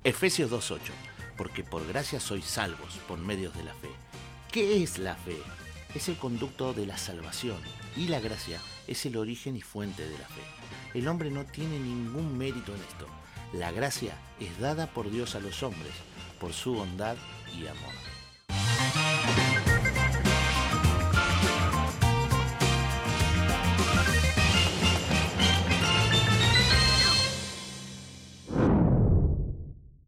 Efesios 2:8, porque por gracia sois salvos por medios de la fe. ¿Qué es la fe? Es el conducto de la salvación, y la gracia es el origen y fuente de la fe. El hombre no tiene ningún mérito en esto. La gracia es dada por Dios a los hombres, por su bondad y amor.